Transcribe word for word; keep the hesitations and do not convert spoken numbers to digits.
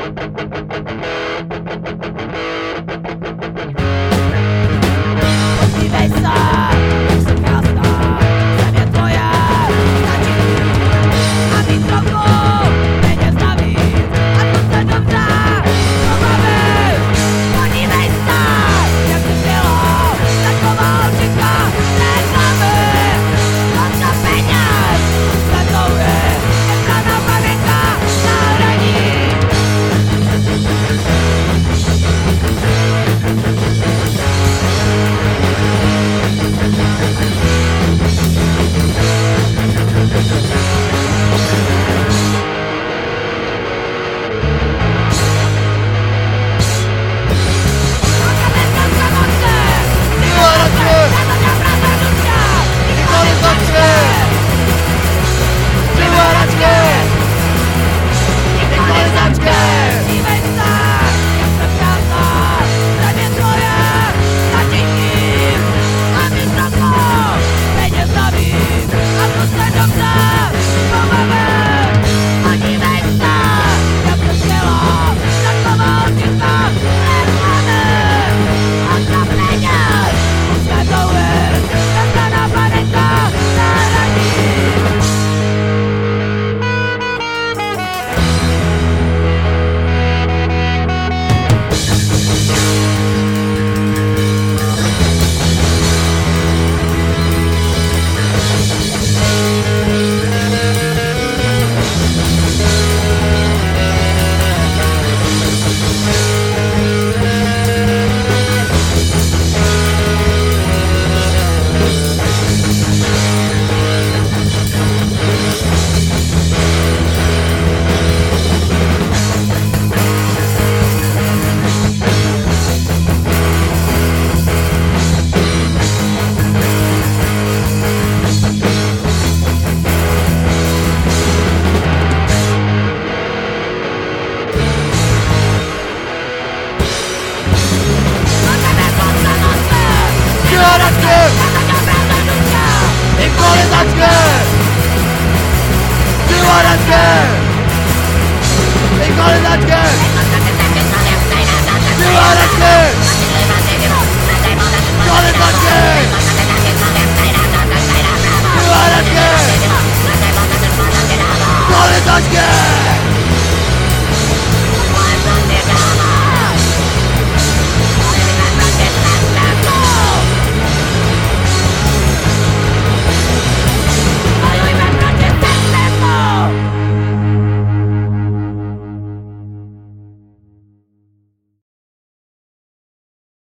Podívej se, jak jsem krásná, země tvoje, stačí a mít trochu peněz navíc a to se dobře pobavit. Podívej se, jak jsi byla, taková holčička reklamy. Spousta peněz, se touhy, nestraná paměťka na hraní. Let's go!